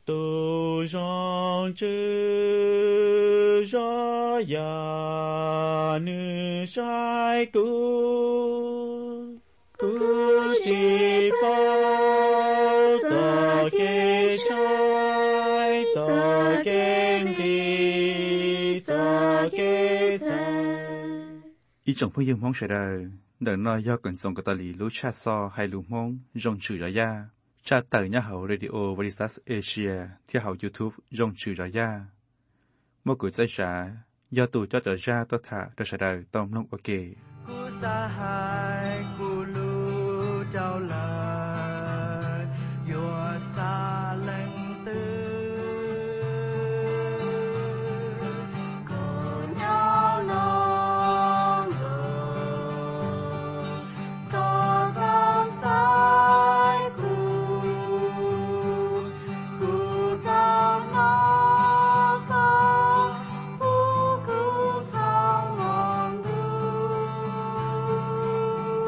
tu rong chư ra ya nữ sai cứu cứu chỉ bao giờ kê trái giờ kê đi giờ kê trái ý chồng phương dương mong sẽ đời đợi nói do cần dòng cái tà lì lũ cha so hay lũ mong rong chữ ra ya cha tờ nhà hậu radio Veritas Asia theo hậu YouTube rong chữ ra ya một cuộc giải trả do tù cho tờ ra tôi thả tôi sẽ đời tông nông ok cú sa hai cú lu trao lời yua sa lệnh tư cùng nhau non đường có cao sai cú cao nó cao cú cao ngon đường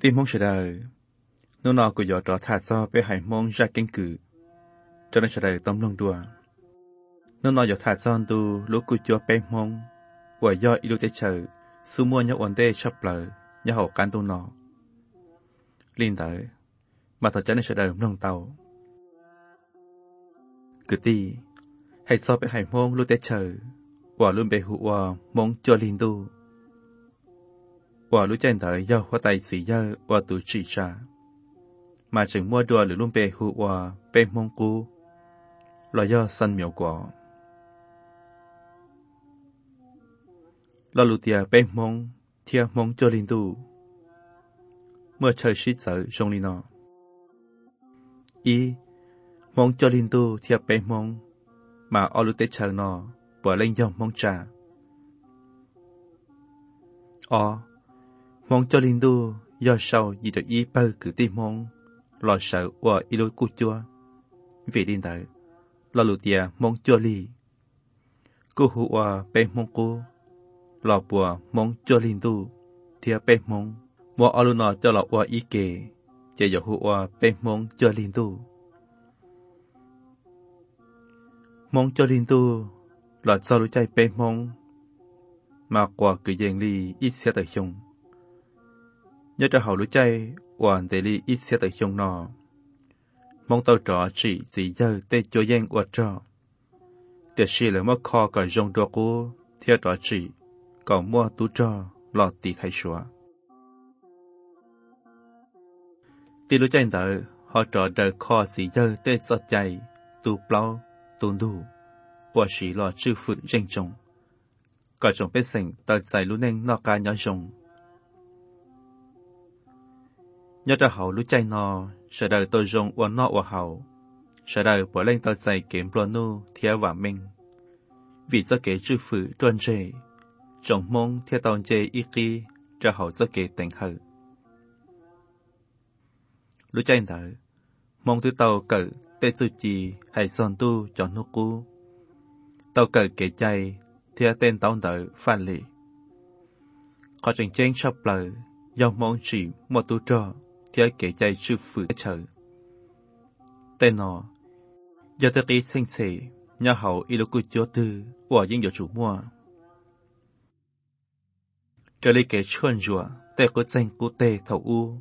Cái mong sẽ đời nó nọ của gió trọ thả cho bé hải mong ra cánh cử cho nên sẽ đời tóm lông đùa nó nọ gió thả cho tu lúc của gió bé mong và do ilu tế chờ su mua nhau ổn tê sắp lờ nhau hậu cán tu nọ liên tới mà thật cho nên sẽ đời lông tàu cứ ti hay cho bé hải mong lúc tế chờ và luôn bé hụ và mong cho liên tu và lúc trên tới do hoa tay xì dơ và tụ chỉ trả mà chừng mua đùa lửa luôn bề hụ và bề mong cú là do sân miểu quả là lũ tia bề mong thia mong cho linh tu mưa trời xít sợ trong linh nọ y mong cho linh tu thia bề mong mà ở lũ tế chờ nọ bỏ lên do mong trả mong cho linh tu do sau gì được y bao cử tim mong lo sợ và y lối cú chua vì điên tới lo lụt tia mong chua li cô hụ và bên mong cô lo bùa mong chua linh tu thia bên mong mua ở luôn nọ cho lo và y kề chỉ giờ hụ và bên mong chua linh tu mong chua linh tu là sau lối chạy bên mong mà quả cứ dành li ít xe tới chung nhớ cho hậu lối chạy hoàn để li ít xe tới chung nọ mong tàu trọ chỉ giờ tê cho dân qua trọ để xí là mất kho cả dòng đồ cô theo trọ chỉ còn mua tú trọ lọt tì thay xóa tì lối chạy đợi họ trọ đợi kho xí giờ tê cho chạy tu plau tu đủ và xí lọ chư phụ dân trồng cả trồng bếp sành tờ chạy lú nên nọ cả nhỏ rồng nhớ cho hậu lú chạy nọ sẽ đợi tôi rồng và nọ và hậu sẽ đợi bỏ lên tờ chạy kiếm planu theo và mình vì cho kế chư phụ tuân trề trồng mong theo tàu chê ý kỳ cho hậu cho kế tỉnh hờ lú chạy đợi mong thứ tàu cỡ tê sư trì hay son tu cho nước cú tàu cỡ kế chạy theo tên tàu đợi phan lì có trình tranh sắp lời do mong chỉ một tu trò theo kế chạy sư phụ chờ tên nó do tới kỳ sinh sĩ nhà hậu y lô cú chúa tư của những chủ mua trở lại kế chuồn rùa tê có danh cú tê thầu u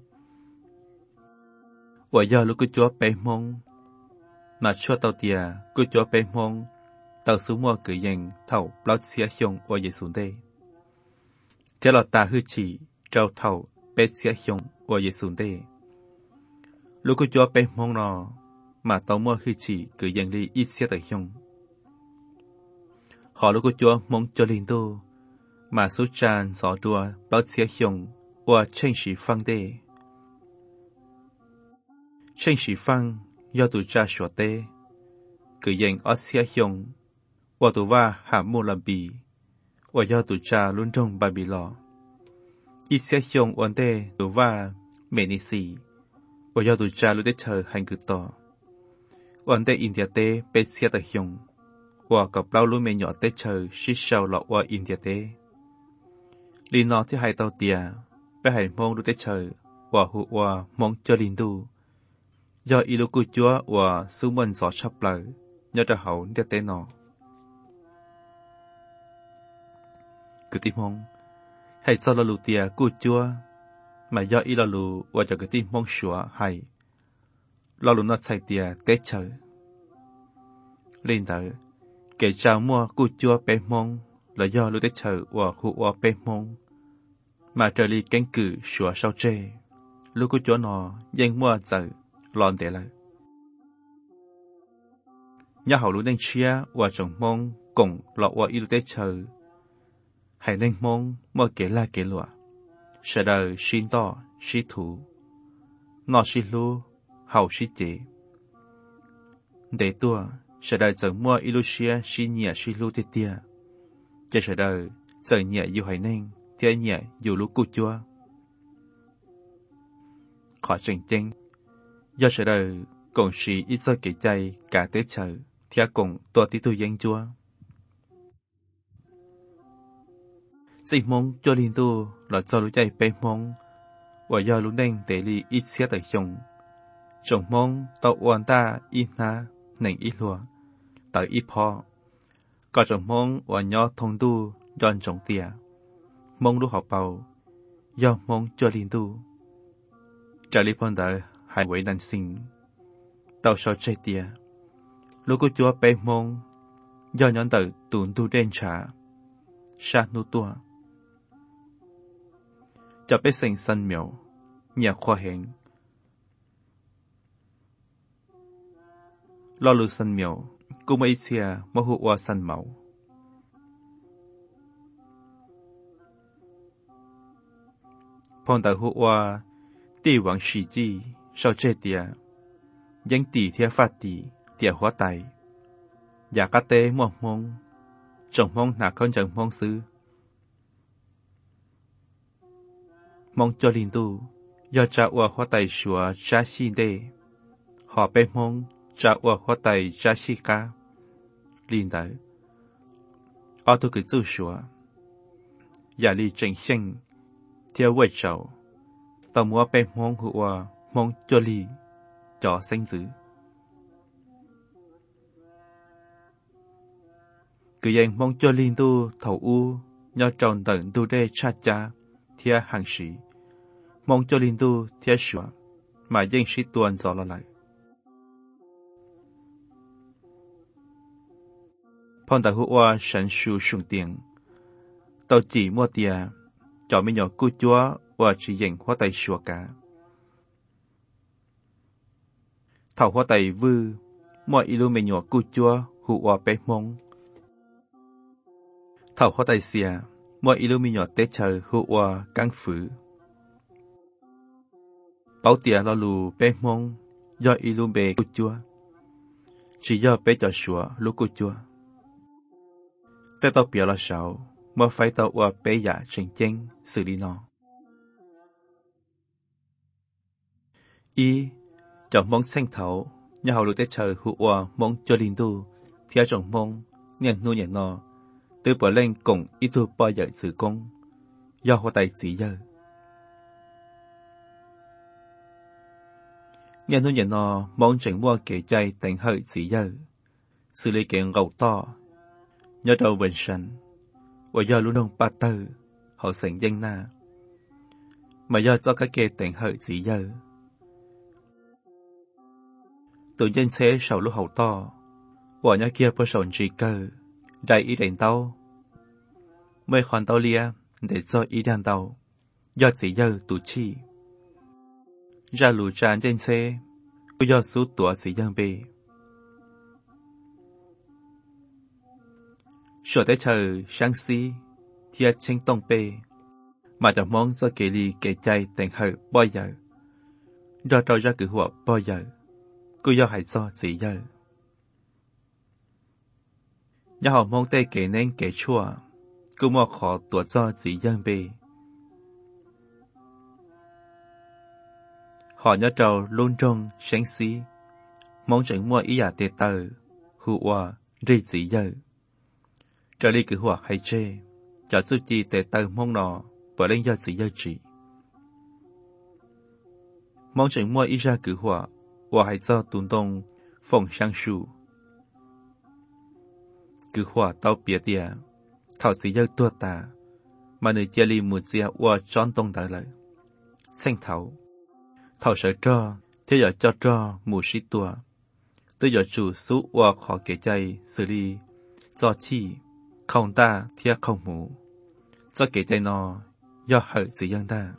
của do lô cú chúa bé mong mà cho tàu tia cú chúa bé mong tàu số mua cử dành thầu bao xia hiong của giê xuống đây theo là ta hư chỉ trao thầu bé xia hiong của giê xuống đây lúc cú chúa bé mong nó mà tàu mua hư chỉ cử dành đi ít xia tới hiong họ lúc cú chúa mong cho linh tu mà số tràn gió đua bao xia hiong của tranh sĩ phăng đây tranh sĩ phăng do tụ cha sửa tê cử dành ở xia hiong và tụ va hạ mô làm bì và do tụ cha luôn trong bà bì lò ít xia hiong ổn tê tụ va mẹ nì xì và do tụ cha luôn tê chờ hành cử tỏ ổn tê India tê bê xia tờ hiong và cặp lao luôn mẹ nhỏ tê chờ xí sầu lọ và India tê lì nọ thì hai tàu tìa bê hải mong luôn tê chờ và hụ và mong cho linh tu do y lô cú chúa và sư môn gió sắp lời nhớ cho hậu để tên nó cứ tim mong hay cho là lù tia cú chúa mà do y là lù và cho cái tim mong sủa hay là lù nó chạy tia tết trời lên tới kể chào mua cú chúa bé mong là do lù tết trời và hụ và bé mong mà trời li cánh cử sủa sau trê lù cú chúa nó danh mua giờ lon để lại nhà hậu lũ nên chia và trồng mong cùng lọ và yêu tế chờ hãy nên mong mua kể la kể lụa sẽ đời xin to xin thủ nó xin lu hậu xin chế để tua sẽ đời chẳng mua yêu chia xin nhẹ xin lu tê tia cho sẽ đời chẳng nhẹ yêu hãy nên tia nhẹ yêu lũ cu chua khỏi tranh tranh do sẽ đời còn sĩ ít do kể chay cả tế chờ theo cùng tòa tí tu dân chúa dì mong cho linh tu là cho lũ chay bê mong 我要路能得力一切的用，总梦到完大一那能一落，到一破，ก็总梦我要通度ย้อนจงเตียมงลูกหอบเป่าย่อมงจวลินดูจะรีพอนเดอหายไว้นันสิงเต่าชอใจเตียลูกกูจัวไปมงย้อนย้อนเตอตุนดูเด่นชาชานูตัวจะไปเสียงสันเหมียวเนี่ยขวาเหงรอลือสันเหมียวกูไม่เสียมหัวสันเหมาพอนแต่หัวตีหวังสีจีชาวเจเตียยังตีเทียฟาตีเตียหัวไตอยากกะเตะมั่วมงจงมงหนักคนจังมงซื้อมงจอลินตูยอจะว่าหัวไตชัวชาชีเดหอไปมงจะว่าหัวไตชาชิกาลินเดอตัวคือจู่ชัวอย่าลีเจงเชิงเที่ยวไว้เจ้าต่อมัวไปมองหัวมองจลีจ่อเส้นจื้อคือยังมองจลีตูเถาอูยอจอนเดินดูได้ชัดจ้าเที่ยหังสีมองจลีตูเที่ยชัวมายังชิดตัวจอละไหลพอนแต่หัวฉันชูชุงเตียงต่อจีมัวเตียจอไม่ยอกู้จัวว่าจียังหัวไตชัวกาเท่าหัวไตวื้อมัวอิลูไม่ยอกู้จัวหัวไปมงเท่าหัวไตเสียมัวอิลูไม่ยอเตเชอหัวกังฝือเป้าเตียเราลูไปมงยออิลูเบกู้จัวจียอไปจอชัวลูกู้จัวแต่ต่อเปียละเช้ามัวไฟต่อว่าไปหยาเจงเจงสื่อลีนออีจอมมองเส้นเถาอย่าเอาลูกได้เชอหัวมองจอลินดูเที่ยจงมองเนี่ยนู่นเนี่ยนอตัวปวดเล่งกงอีตัวปอยใหญ่สื่อกงย่อหัวไตสีเยอะเนี่ยนู่นเนี่ยนอมองจังมัวเก๋ใจแต่งเหยสีเยอะสื่อเลยเก่งเกาต่อย่อเราเวนชันว่าย่อรู้น้องปาเตอร์เขาเสียงยังหน้ามาย่อเจ้ากะเกแต่งเหยสีเยอะตัวยันเซ่ชาวลูกเขาต่อว่าย่อเกียร์ผสมจีเกอร์ได้อีเด่นเต้าเมื่อคอนเต้าเลียเด็ดจออีดันเต้ายอดสีเยอะตุชียาลูจานยันเซ่ก็ยอดสู้ตัวสียังเบชัวได้เธอช่างซีเทียเชิงตงเปมาจากมองจะเกลีเกใจแต่งเหยบ่อยใหญ่ยอดเราจะกือหัวบ่อยใหญ่ก็ยอดหายจอสีเยอะยาหอมองเต้เกเน่งเกชั่วก็มัวขอตัวจอสียังเบหอยอดเราลุ่นจงเชิงซีมองจังมัวอีหยาเตเตอร์หัวรีสีเยอะจะลีคือหัวไฮเจจะสุจีเตเตอร์มองนอเปิดเล่นยอดสีเยอะจีมองจังมัวอีจาคือหัวว่าให้เจ้าตุนตงฟงช่างชูคือหัวเต้าเปียเตียเท่าสีเยอะตัวตามาในเจลีมูเจียว่าจอนตงได้เลยเส้นเท่าเสือจ้อเที่ยวจ้อจ้อหมูชิตัวตัวหยอจูสุว่าขอเกใจสิรีจอชีเข้าตาเที่ยเข้าหมูจะเกใจนอย่อเหยสิยังได้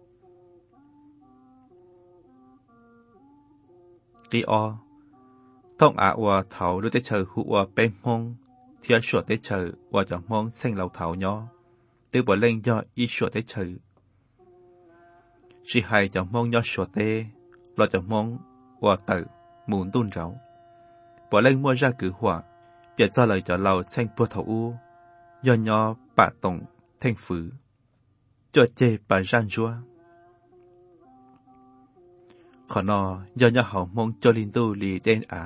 กีอต้องอาว่าเถาหรือได้เชอหัวเป็นมงเที่ยชวดได้เชอว่าจะมองเส้นเราเถาย่อตัวบ่เล่งย่ออีชวดได้เชอชีให้จะมองย่อชวดเตเราจะมองว่าเตอหมุนตุ้นเราบ่เล่งมัวจะกือหัวเปียจะเลยจะเราเส้นปวดเถาอูย่อย่อปะตงเท่งฝือจวดเจปะจันจัวขอนอย่อย่อเขามองจลินตูลีเดนอา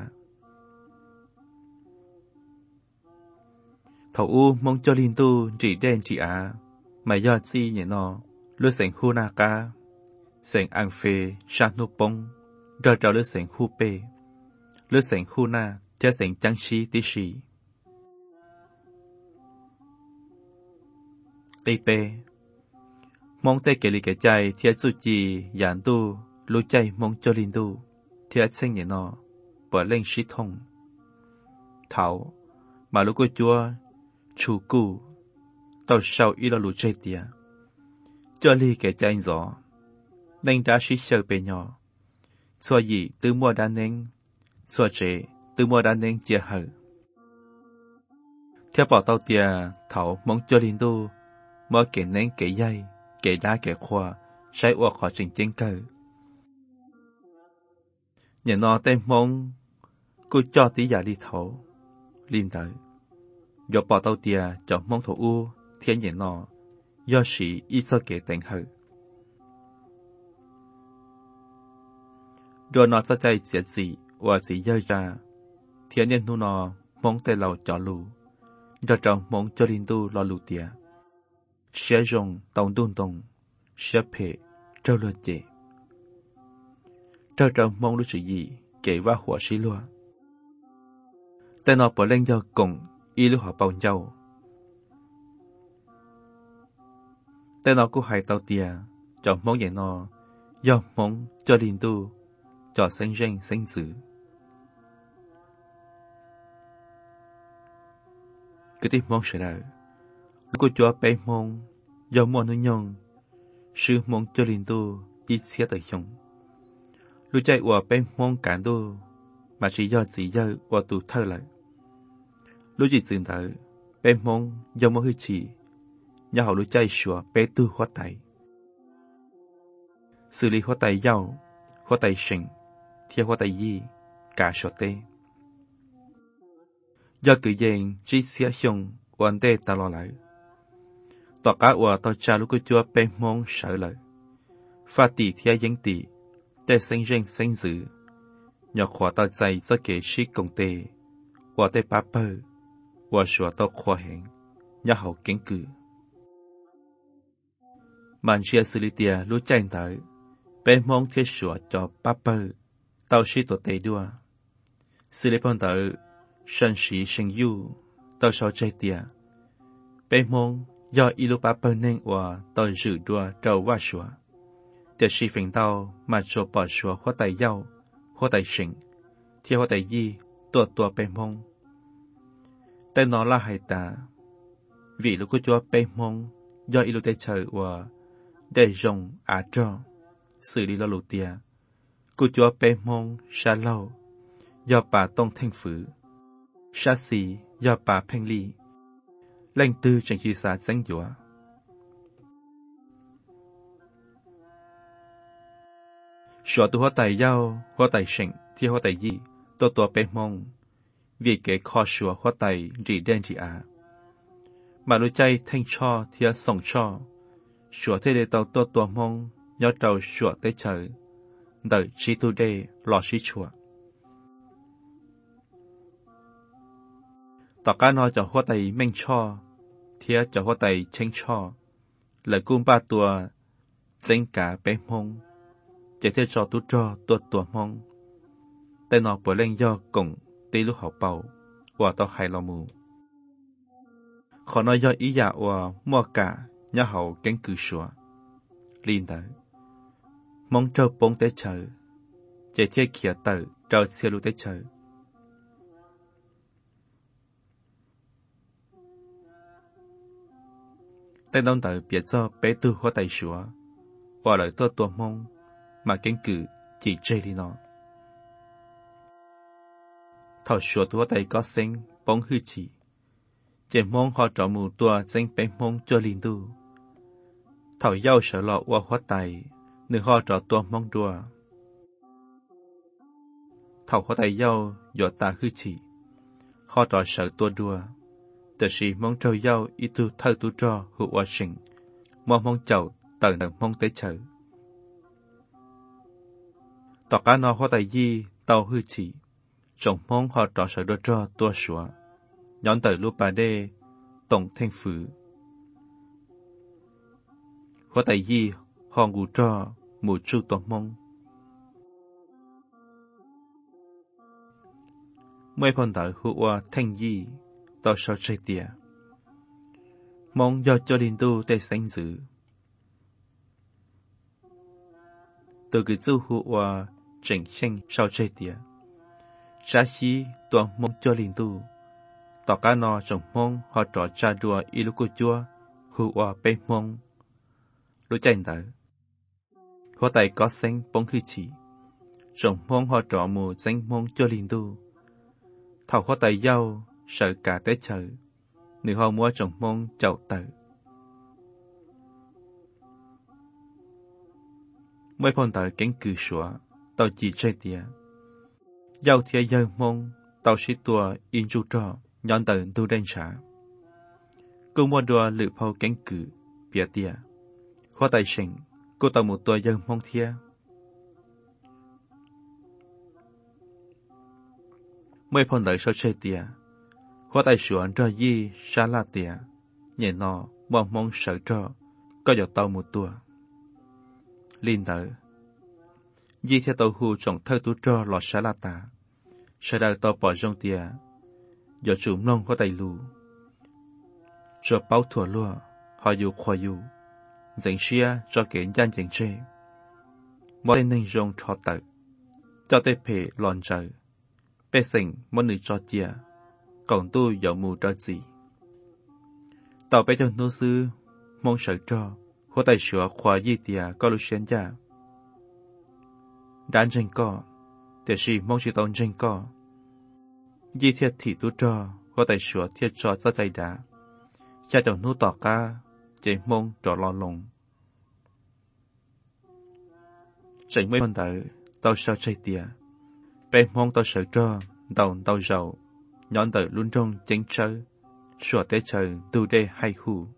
เถาอูมองจลินตูจีเดนจีอาไม่ยอดซีเนี่ยนอลุเสียงฮูนากา sành ăn phê sát nô bông rờ trào lứa sành khu bê lứa sành khu na theo sành trắng xí tí xí tây bê mong tây kể lì kể chạy theo chú chì giản tu lũ chạy mong cho linh tu theo sinh nhẹ nọ bỏ lên xí thông thảo mà lũ cô chúa chủ cụ tao sau ý là lũ chạy tía cho lì kể chạy gió nên đã xí sơ bề nhỏ xóa gì từ mua đá nên xóa chế từ mua đá nên chia hở theo bảo tao tía thảo mong cho linh tu mỗi kể nên kể dây kể đá kể khoa sai ua khỏi trình trên cơ nhà nó tên mong cô cho tí giả đi thấu liên tới do bỏ tàu tia cho mong thổ u thiên nhà nó do sĩ ít cho kể tên hở rồi nó sẽ chạy giết gì và gì dơi ra thiên nhân nu nó mong tay lầu cho lù do trong mong cho linh tu lo lù tia sẽ dùng tàu đun tông sẽ phê trâu luôn chê trâu trâu mong lúc sự gì kể vào火xí lúa tên nó bỏ lên do cùng y lúc họ bao nhau tên nó cũng hay tao tia cho mong vậy nó do mong cho linh tu cho sinh danh sinh tử cứ tiếp mong sẽ đợi lúc cô cho bé mong do mong nó nhung sư mong cho linh tu ít xé tới chung lúc chạy qua bé mong cản tu mà chỉ do gì do qua tu thơ lại lúc chỉ dừng tới bé mong do mong hơi chỉ nhà họ lúc chạy sửa bé tu hóa tay xử lý hóa tay giàu hóa tay sinh theo hóa tay gì cả số tê do cử diện chỉ xé chung quan tê ta lo lại tỏ cả ua tao cha lúc cô chúa bé mong sợ lời phát tỷ theo dân tỷ để sinh danh sinh dự nhỏ khóa tao dạy cho kể sĩ công tê ua tê bá bơ ua sửa tao khóa hẹn nhỏ hậu kiến cử màn chia xử lý tia lúc chạy tới bé mong thiết sửa cho bá bơ tao sĩ tổ tê đua xử lý phong tới sân sĩ sinh yu tao sao chạy tia bé mong do ilu ba bơ nên và tôi dự đua trâu qua sủa, để sĩ phình tao mà cho bỏ sủa hóa tay dao, hóa tay sinh, theo hóa tay gì tua bê mông. Tên nó là hai ta, vì lúc cô chúa bê mông do ilu tê trời và để rồng trò, xử lý lo lụt tia, cô chúa bê mông xa lâu, do bà tông thanh phử, xa xì do bà phanh ly. Lệnh tư trên khi xa danh dũa. Sửa tu hóa tài giao, hóa tài sinh, thì hóa tài gì, tua bê mông. Vì kế khó sửa hóa tài rỉ đen rỉ á. Mà lưu chay thanh cho thì sống cho. Sửa thế để tàu tua mông, nhớ trâu sửa tới trời. Đợi trí tu đê lò sĩ chùa. Tỏ cá nói cho hóa tài mênh cho. Thia cho hóa tay chênh cho, lời cung ba tua, danh cả bé mông, chỉ theo cho tu cho tua mông. Tay nó bỏ lên do cùng tí lúc học bầu, và tao hay lo mù. Khó nói do ý dạ và mua cả, nhà hậu cánh cử sủa. Liên tới, mong trâu bông tới trời, chỉ theo kia tử trâu xe lưu tới trời. Tên đông tử biết cho bé tư hóa tay sủa, và lời tua mông, mà cánh cử chỉ chê đi nó. Thảo sủa tua tay có sinh, bóng hư chỉ. Chỉ mong họ trọ mù tua danh bé mông cho linh tu. Thảo giao sở lọ qua hóa tay, nửa họ trọ tua mong đùa. Thảo hóa tay giao dọ ta hư chỉ. Họ trọ sở tua đùa. Tờ sĩ mong trâu giao ý tu thơ tu trò hữu hóa sinh, mong chậu tờ nâng mong tới chở. Tỏ cá nó hóa tài di tàu hư chỉ, trọng mong họ trò sở đô trò tua sủa, nhón tờ lưu bà đê, tổng thanh phử. Hóa tài di họ ngủ trò, mù chu toàn mong mấy phần đời hùa thanh gì tao sao chơi tiệt mong do cho linh tu để sinh giữ từ cái chú hùa chỉnh sinh sao chơi tiệt cha xí toàn mong cho linh tu tao cá nó trong mong họ trò cha đùa ilu cô chúa hùa bên mong lối chạy tới họ tại có sinh bóng khi chỉ trong mong họ trò mù danh mong cho linh tu thảo họ tại giàu sợ cả tế trời nếu họ mua trong mong chậu tử mấy phần tới cánh cửa sủa tao chỉ chơi tiệt giàu thiệt giàu mong tao sĩ tua in chu trò nhọn tử tu đen trả cô mua đùa lựa phao cánh cửa bịa tiệt họ tại sinh cô tao một tua giàu mong thiệt mấy phần tới sao chơi tiệt họ tại sủa cho gì xa la tiệt nhẹ nọ mong mong sợ cho có giọt tao một tua linh tử di theo tàu hù trồng thơ tú cho lọt xa la tà sẽ đào tàu bỏ rong tia giờ chủ nông có tay lù cho bao thua lúa họ dù khoa dù dành xia cho kẻ gian dành chê mỗi nên rong cho tự cho tê phê lòn trời bê sinh mỗi nữ cho tia còn tôi dạo mù cho gì tàu bé cho nô sư mong sợ cho có tay sửa khoa di tia có lưu xuyên gia đàn tranh co để sĩ mong chỉ tông tranh co di thiệt thị tu cho có tay sửa thiệt cho ra tay đá cha đầu nô tỏ ca chạy mong trò lo lồng chạy mấy phần tử tao sao chạy tia bé mong tao sợ cho tao giàu nhọn tử luôn trong chánh chơi sửa tế trời tu đê hay khu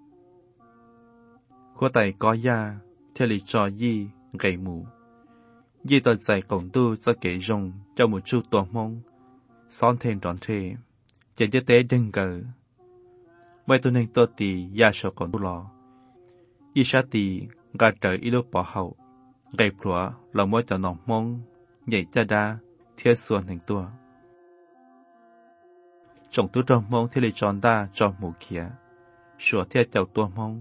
có tay có da theo lý cho di gầy mù di tao dạy cổng tu cho kể rồng cho một chút toàn mong son thêm tròn thề trên tế tế đừng gờ mấy tu nên tôi tì ya sợ còn tu lò y sát tì gà trời y lúc bỏ hậu gầy phủa là mỗi cho nòng mong nhảy cha đa thiết xuân hình tua trồng tu trong mong theo lý tròn đa cho mù kia sửa thiết chào tua mong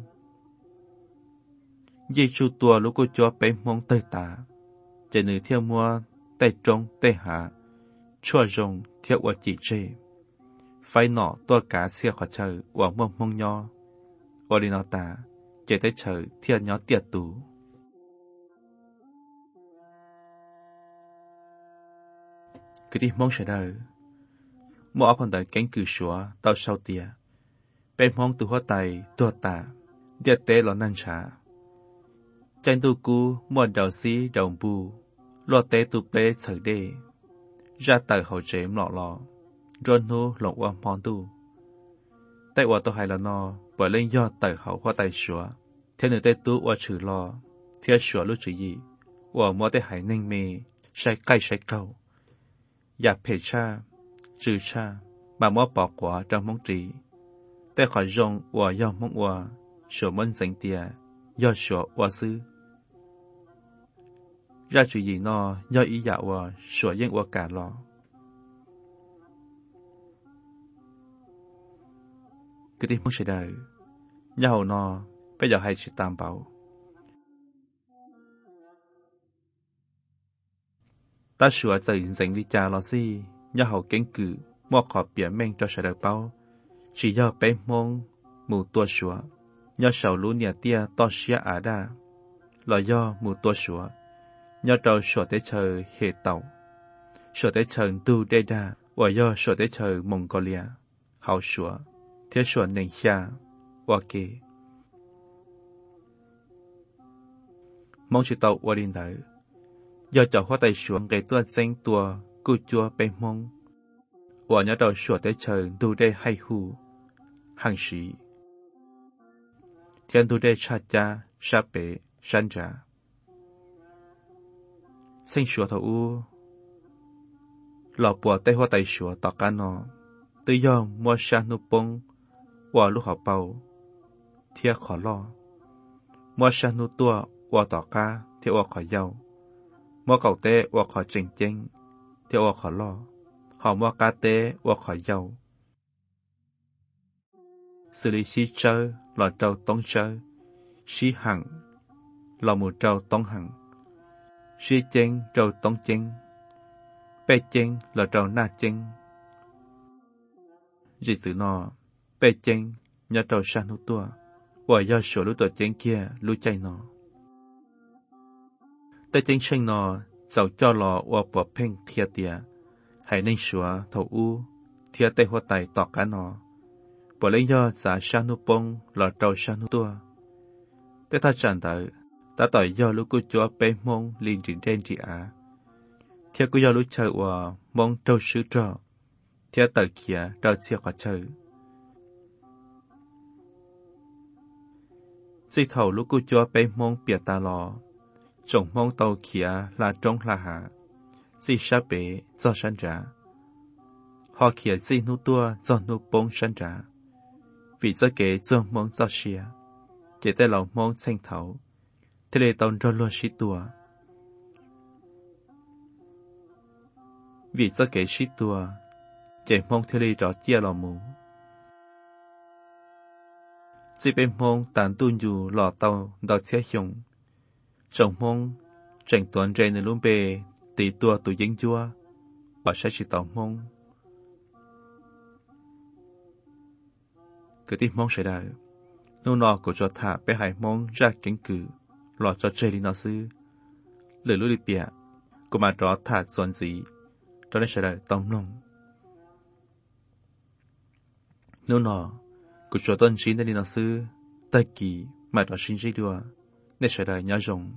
di chu tua lúc cô cho bé mong tơi tả chỉ nữ theo mua tay trong tay hạ chua rồng theo ở chỉ chê phải nọ tua cá xe khỏi trời ở mong mong nho ở đi nó ta chỉ tới trời theo nhỏ tiệt tủ cứ đi mong sẽ đời mua phần đời cánh cử sủa tao sau tia bé mong từ hoa tay tua ta điệt tế lo năng trả tranh tu cú mua đầu xí đầu bù lo tế tu bê sở đê ra tờ hậu chế lọ rồi nô lộn qua mòn tu tại qua tôi hay là nó bởi lên do tờ hậu hoa tay sủa theo nữ tế tu qua trừ lo theo sủa lúc chữ gì qua mua tế hải ninh mê sai cay sai câu giả phê cha trừ cha mà mua bỏ quả trong mong trí tế khỏi rong qua do mong qua sủa môn danh tia do sủa qua sư ra chuyện gì nó do ý dạo và sửa dân qua cả lò cứ tìm muốn sẽ đời nhà hậu nó bây giờ hay chỉ tạm bảo ta sửa dành dành đi cha lò gì nhà hậu cánh cử mua khỏi biển men cho sẽ đời bao chỉ do bé mong mù tua sửa nhờ sầu lũ nhà tia to xía ả đa là do mù tua sửa nhờ trâu sửa tế trời hệ tàu sửa tế trời tu đê đa và do sửa tế trời Mongolia hậu sửa thế sửa nền xa và kê mong chỉ tàu và điên tử do cho hoa tay sửa gây tuân danh tua cú chua bê mong và nhờ trâu sửa tế trời tu đê hay khu hàng sĩ thiên tu đê cha cha sa bể san trả sinh sửa thầu u lọ bùa tay hoa tay sửa tọt cá nó tự do mua sang nụ bông và lúc họ bầu thiệt khó lo mua sang nụ tua và tọt cá thì ở khỏi giàu mua cầu tê ở khỏi trình chênh thì ở khỏi lo họ mua cá tê ở khỏi giàu xử lý xí chơi là trâu tông chơi xí hằng là một trâu tông hằng xí chênh trâu tông chênh bê chênh là trâu na chênh dị sự nó bê chênh nhớ trâu san hút tua và do số lũ tổ chênh kia lũ chay nó tê chênh sinh nó giàu cho lò và bỏ phênh thiệt tìa hãy nên sửa thầu u thiệt tê hoa tài tỏ cá nó bỏ lấy do giả san hút bông là trâu san hút tua tê ta chẳng tới ta tỏi do lũ cô chúa bê mông liền trình trên chị á thiệt cô do lũ chơi và mong trâu sứ trò thiệt tờ kia trâu chia quả chơi dì thầu lúc cô chúa bê mong bịa ta lò trông mong tàu kia là trông là hạ dì sát bế do sân trả họ kia dì nụ tua do nụ bông sân trả vì do kế do mong do xìa chỉ tay lòng mong xanh thấu thế lệ tông cho luôn xí tua vì do kế xí tua chỉ mong thế lệ rõ chia lòng mù chỉ bên mong tàn tuôn dù lò tàu đọt xe hiong trông mong tranh tuần trên nơi luôn bề tỷ tua tụ dính chua bà sẽ chỉ tàu mong cứ tiếp mong sẽ đợi nô nọ của cho thả bé hải mong ra cánh cử lò cho chơi đi nó sư lời lối đi bịa của mà đó thả xuân gì cho nên sẽ đợi tông nông nô nọ của cho tuần chín đi nó sư tay kỳ mà đó xin dây đùa nên sẽ đợi nhớ rồng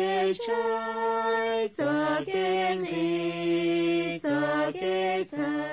trái gió kén đi gió kén